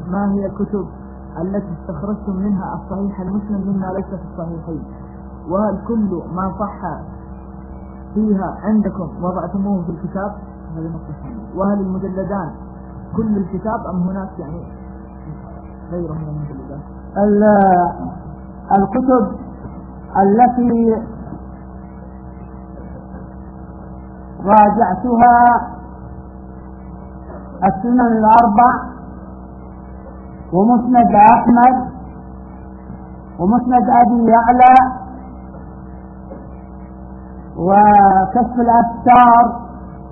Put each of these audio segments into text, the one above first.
ما هي الكتب التي استخرجتم منها الصحيح المسلم مما ليس في الصحيحين؟ وهل كل ما صح فيها عندكم وضعتموه في الكتاب؟ وهل المجلدان كل الكتاب أم هناك يعني غيره من المجلدات؟ الكتب التي راجعتها السنن الأربع ومسند أحمد ومسند أبي يعلى وكشف الأستار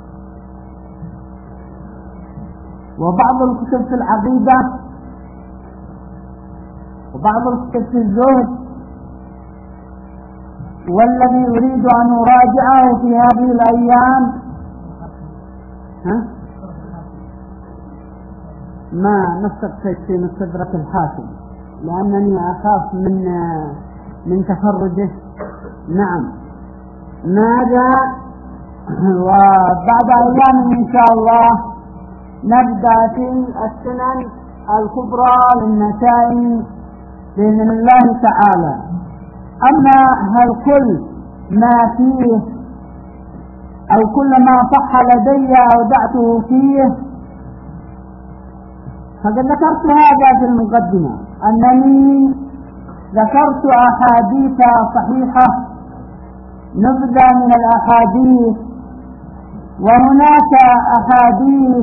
وبعض الكتب في العقيدة وبعض الكتب في الزهد. والذي أريد أن أراجعه في هذه الأيام ما نستقصد في مستدرك الحاكم لأنني أخاف من تفرده. نعم ماذا؟ وبعد أيام إن شاء الله نبدأ في السنن الكبرى للنسائي بإذن الله تعالى. أما هل كل ما فيه أو كل ما صح لدي أودعته فيه، فقد ذكرت هذا في المقدمة أنني ذكرت أحاديث صحيحة نبذة من الأحاديث، وهناك أحاديث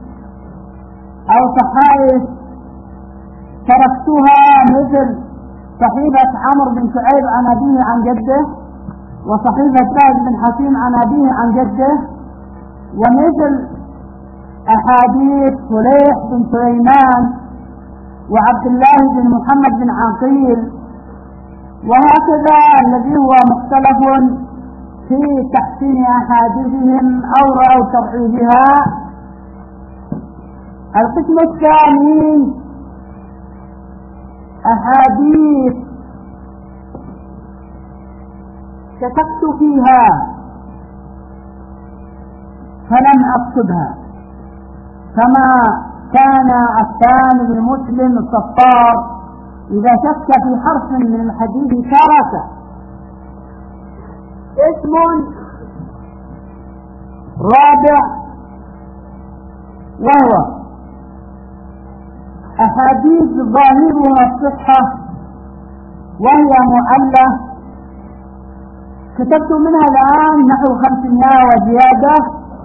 أو صحائف تركتها مثل صحيفة عمرو بن شعيب عن أبيه عن جده، وصحيفة فهد بن حكيم عن أبيه عن جده، ومثل أحاديث فليح بن سليمان وعبد الله بن محمد بن عقيل، وهكذا الذي هو مختلف في تحسين أحاديثهم أو تضعيفها. القسم الثاني أحاديث كتبت فيها فلم أكتبها، كما كان عفان بن مسلم الصفار إذا شك في حرف من الحديث ترك. اسم رابع وهو أحاديث ظاهرها الصحة وهي معلة، كتبت منها الآن نحو 500 وزيادة،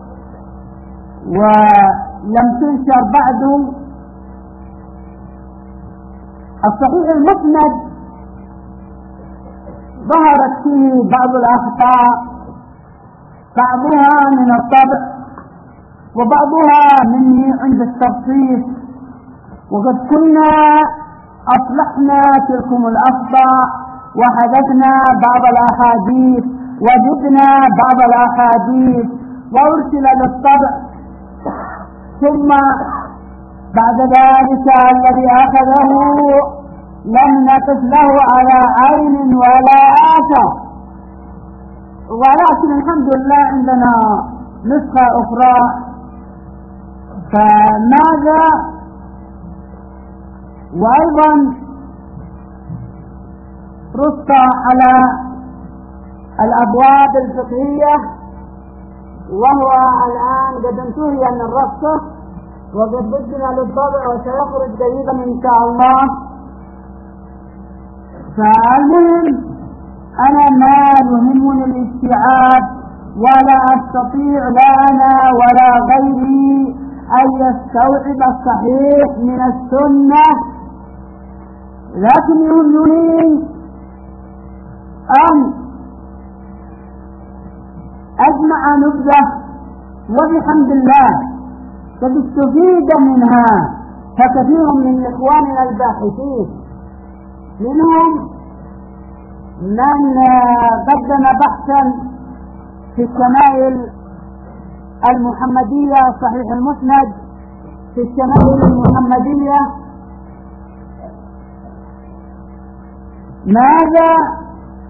ولم تنشر بعد. الصحيح المسند ظهرت فيه بعض الأخطاء، بعضها من الطبع وبعضها مني عند التخصيص، وقد كنا أصلحنا تلكم الأخطاء وحذفنا بعض الأحاديث وجدنا بعض الأحاديث وأرسل للطبع، ثم بعد ذلك الذي أخذه لم نقف له على عين ولا آثر، ولكن الحمد لله عندنا نسخة أخرى. فماذا؟ وأيضا رص على الأبواب الفقهية، وهو الآن قد انتهي من رصه وقد بدنا للطبع وسيخرج قريبا إن شاء الله. فالمهم أنا ما يهمني الاستيعاب، ولا أستطيع لا أنا ولا غيري أن يستوعب الصحيح من السنة، لكن يهمني أن أجمع نبذة، وبحمد الله قد استفيد منها فكثير من إخواننا الباحثين، منهم من قدم بحثا في الشمائل المحمدية صحيح المسند، في الشمائل المحمدية ماذا،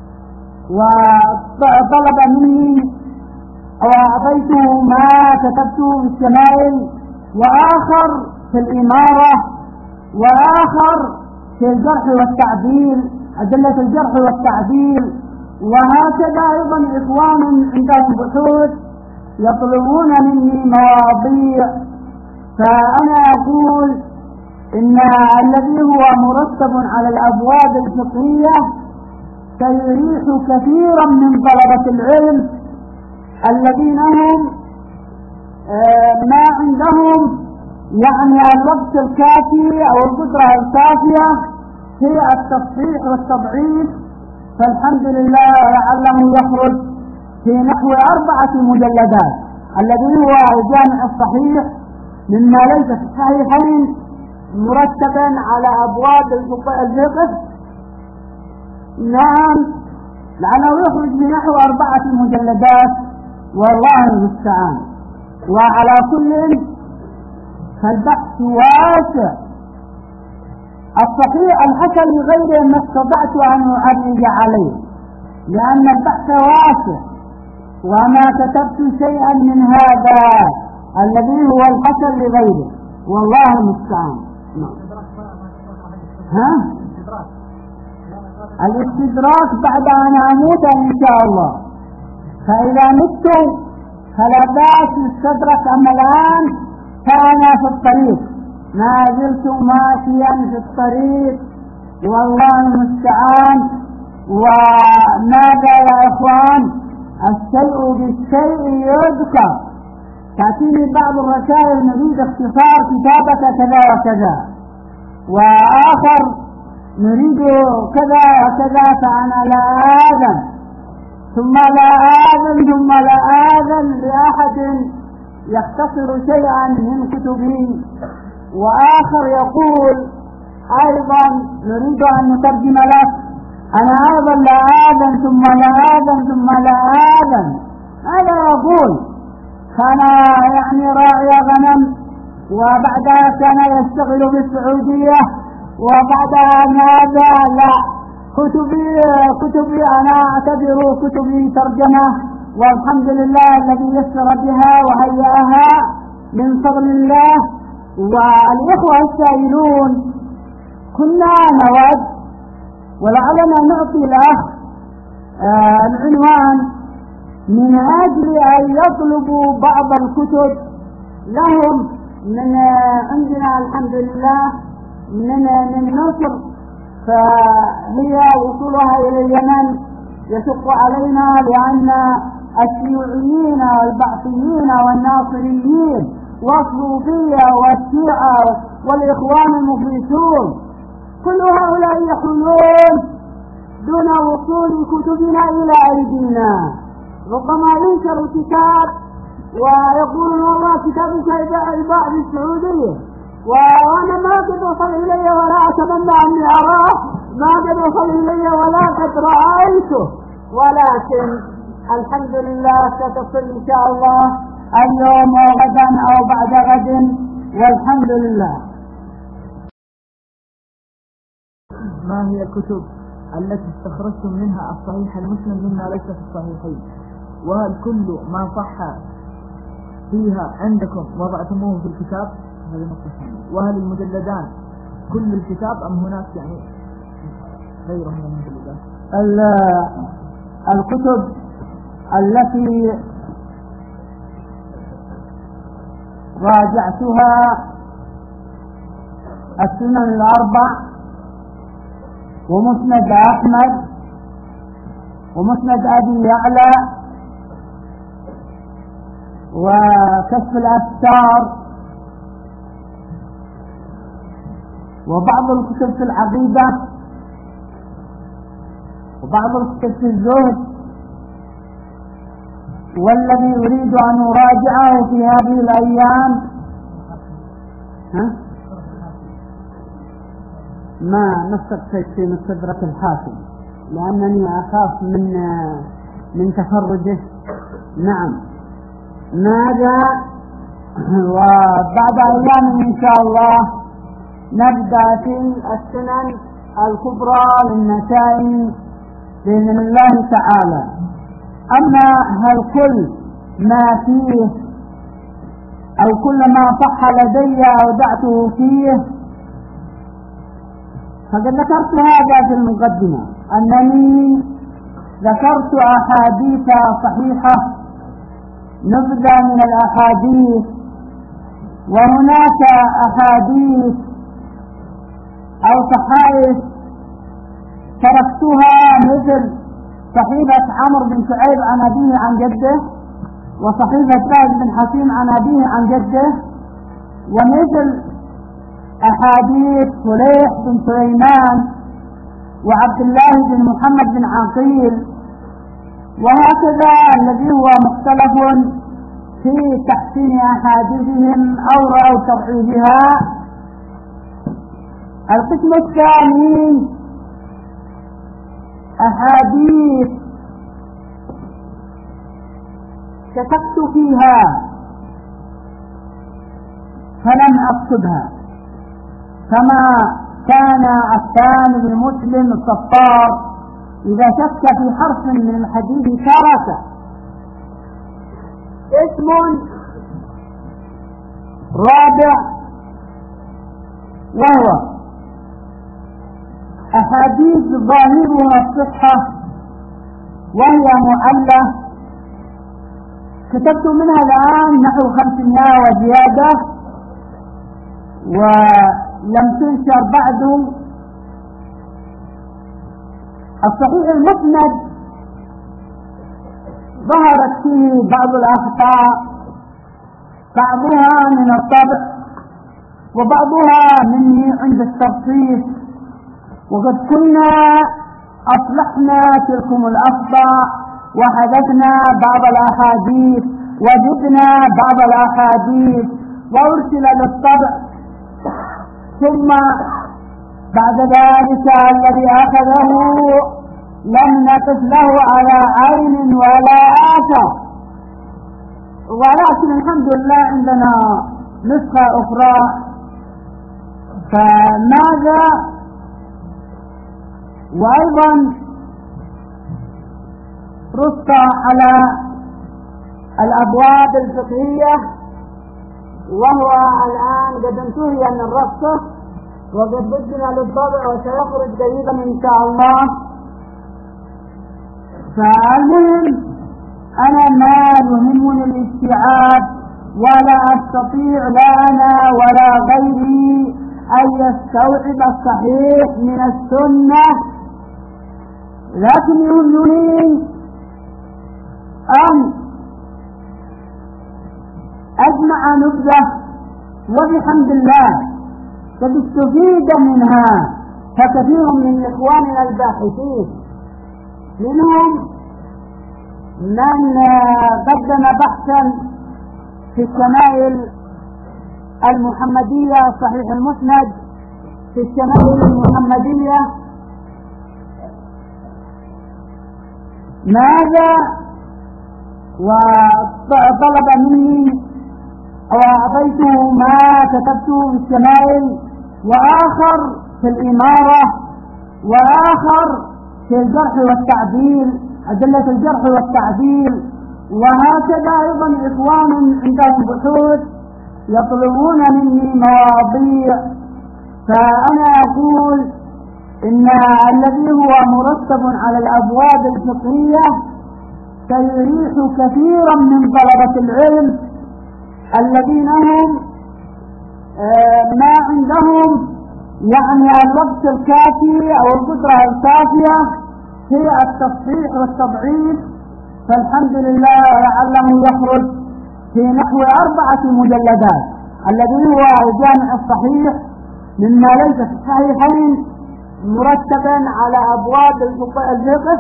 وطلب مني وأعطيته ما كتبته في الشمائل، وآخر في الإمارة، وآخر في الجرح والتعديل، أدلة الجرح والتعديل. وهكذا أيضا إخوان عندهم بحوث يطلبون مني مواضيع، فأنا أقول إن الذي هو مرتب على الأبواب الفقهية سيريح كثيرا من طلبة العلم الذين هم ما عندهم يعني الوقت الكافي أو القدرة الكافية في التصحيح والتضعيف. فالحمد لله لعله يخرج في نحو 4 مجلدات الذي هو الجامع الصحيح مما ليس في الصحيحين مرتبا على أبواب الفقه. نعم، لعله يخرج في نحو 4 مجلدات والله المستعان. وعلى كل فالبحث واسع. الصحيح الحسن لغيره ما استطعت أن أعرج عليه لأن البحث واسع، وما كتبت شيئا من هذا الذي هو الحسن لغيره والله المستعان. الاستدراك بعد أن أموت إن شاء الله، فإذا مت فلا بأس يستدرك. أما الآن فأنا في الطريق، ما زلت ماشيا في الطريق والله المستعان. وماذا يا إخوان، الشيء بالشيء يذكر. تأتيني بعض الرسائل نريد اختصار كتابك كذا وكذا، وآخر نريد كذا وكذا، فأنا لا آذن ثم لا آذن ثم لا آذن لأحد يختصر شيئا من كتبي. وآخر يقول أيضا نريد أن نترجم لك، أنا أيضا لا آذن ثم لا آذن ثم لا آذن. هذا يقول كان يعني راعي غنم، وبعدها كان يشتغل بالسعودية، وبعدها ماذا لا كتبي أنا أعتبر كتبي ترجمة، والحمد لله الذي يسر بها وهيئها من فضل الله. والإخوة السائلون كنا نود ولعلنا نعطي الأخ العنوان من أجل أن يطلبوا بعض الكتب لهم من عندنا الحمد لله من مصر، فهي وصولها إلى اليمن يشق علينا لأن الشيوعيين والبعثيين والناصريين والصوفية والشيعة والإخوان المفلسون كل هؤلاء يحلون دون وصول كتبنا إلى أيدينا. ربما ينشر كتاب ويقولون والله كتاب يباع بالسعودية، وأنا ما قد وصل إلي ولا أتمنى أني أراه، ما قد وصل إلي ولا قد رأيته، ولكن الحمد لله ستصل إن شاء الله اليوم أو غدا أو بعد غد والحمد لله. ما هي الكتب التي استخرجتم منها الصحيح المسلم مما ليس في الصحيحين؟ وهل كل ما صح فيها عندكم وضعتموه في الكتاب؟ وهل المجلدان كل الكتاب أم هناك يعني غيره من المجلدات؟ الكتب التي راجعتها السنن الأربع ومسند أحمد ومسند أبي يعلى وكشف الأستار وبعض الكتب في العقيدة وبعض الكتب في الزهد. والذي أريد أن أراجعه في هذه الأيام ما استقصيت في مستدرك الحاكم لأنني أخاف من تفرجه. نعم ماذا، وبعد أيام إن شاء الله نبدأ في السنن الكبرى للنسائي بإذن الله تعالى. أما هل كل ما فيه أو كل ما صح لدي أودعته فيه فقد ذكرت هذا في المقدمة أنني ذكرت أحاديث صحيحة نبذة من الأحاديث، وهناك أحاديث أو صحائف تركتها مثل صحيفة عمرو بن شعيب عن أبيه عن جده، وصحيفة فهد بن حكيم عن أبيه عن جده، ومثل أحاديث صليح بن سليمان وعبد الله بن محمد بن عقيل، وهكذا الذي هو مختلف في تحسين أحاديثهم أو تضعيفها. القسم الثاني أحاديث شككت فيها فلم أقصدها، كما كان عفان بن مسلم الصفار إذا شك في حرف من الحديث ترك. اسم رابع وهو أحاديث ظاهرها الصحة وهي معلة، كتبت منها الآن نحو 500 وزيادة، ولم تنشر بعد. الصحيح المسند ظهرت فيه بعض الأخطاء، بعضها من الطبع وبعضها مني عند الترصيص، وقد كنا أصلحنا تلكم الأخطاء وحذفنا بعض الأحاديث وجدنا بعض الأحاديث وأرسل للطبع، ثم بعد ذلك الذي أخذه لم نقف له على عين ولا آثر، ولكن الحمد لله عندنا نسخة أخرى. فماذا؟ وأيضا رص على الأبواب الفقهية، وهو الآن قد انتهي من رصه وقد بدنا للطبع وسيخرج قريبا إن شاء الله. فالمهم أنا ما يهمني الاستيعاب، ولا أستطيع لا أنا ولا غيري أن يستوعب الصحيح من السنة، لكن يهمني أن أجمع نبذة، وبحمد الله قد استفيد منها فكثير من إخواننا الباحثين، منهم من قدم بحثا في الشمائل المحمدية صحيح المسند، في الشمائل المحمدية ماذا، وطلب مني وأعطيته ما كتبته في الشمائل، وآخر في الإمارة، وآخر في الجرح والتعديل، أدلة الجرح والتعديل، وهكذا أيضا إخوان عندهم بحوث يطلبون مني مواضيع. فأنا أقول إن الذي هو مرتب على الأبواب الفقهية سيريح كثيرا من طلبة العلم الذين هم ما عندهم يعني الوقت الكافي أو القدرة الكافية في التصحيح والتضعيف. فالحمد لله لعله يخرج في نحو 4 مجلدات الذي هو الجامع الصحيح مما ليس في الصحيحين مرتبا على أبواب الفقه.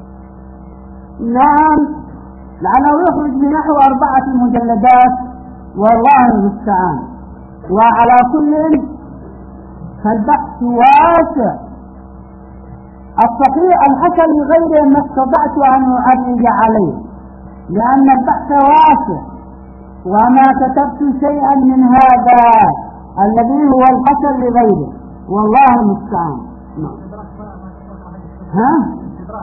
نعم، لعله يخرج في نحو 4 مجلدات، والله المستعان. وعلى كل فالبحث واسع. الصحيح الحسن لغيره ما استطعت أن أعرج عليه لأن البحث واسع، وما كتبت شيئا من هذا الذي هو الحسن لغيره، والله المستعان. ها؟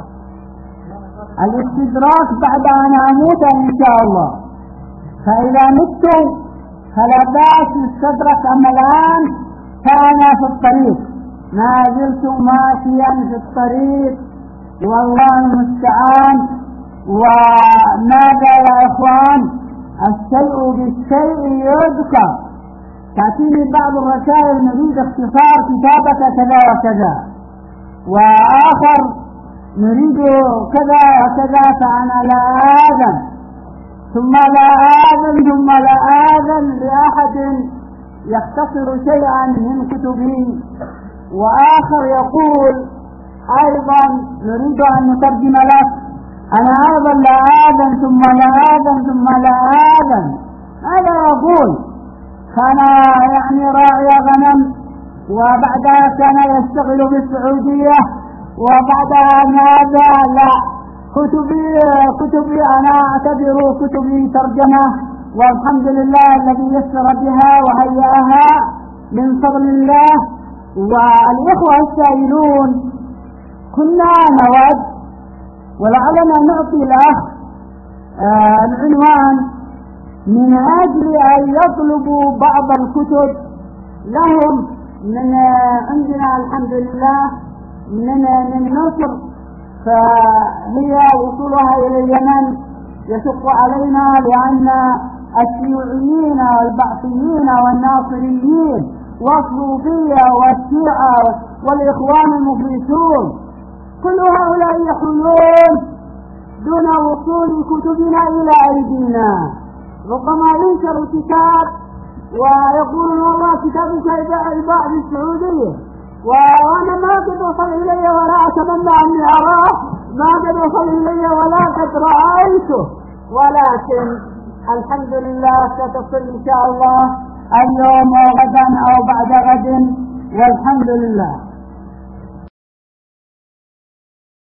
الاستدراك بعد أن أموت إن شاء الله، فإذا مت فلا بأس نستدرك، أما الآن فأنا في الطريق ما زلت ماشيا في الطريق والله المستعان. وماذا يا إخوان؟ الشيء بالشيء يذكر. تأتيني بعض الرسائل نريد اختصار كتابة كذا وكذا، وآخر نريد كذا وكذا، فأنا لا آذن ثم لا آذن ثم لا آذن لأحد يختصر شيئا من كتبي. وآخر يقول أيضا نريد أن نترجم لك، أنا أيضا لا آذن ثم لا آذن ثم لا آذن. هذا يقول كان يعني راعي غنم، وبعدها كان يشتغل بالسعودية، وبعدها ماذا؟ لا، كتبي أنا أعتبر كتبي ترجمة، والحمد لله الذي يسر بها وهيئها من فضل الله. والإخوة السائلون كنا نود ولعلنا نعطي الأخ العنوان من أجل أن يطلبوا بعض الكتب لهم من عندنا الحمد لله من مصر، فهي وصولها إلى اليمن يشق علينا، لأن الشيوعيين والبعثيين والناصريين والصوفية والشيعة والإخوان المفلسون كل هؤلاء يحلون دون وصول كتبنا إلى أيدينا. ربما ينشر كتاب ويقول والله كتابك يباع بالسعودية، وأنا ما قد وصل إلي ولا أتمنى أني أراه، ما قد وصل إلي ولا قد رأيته، ولكن الحمد لله ستصل إن شاء الله اليوم أو غدا أو بعد غد، والحمد لله.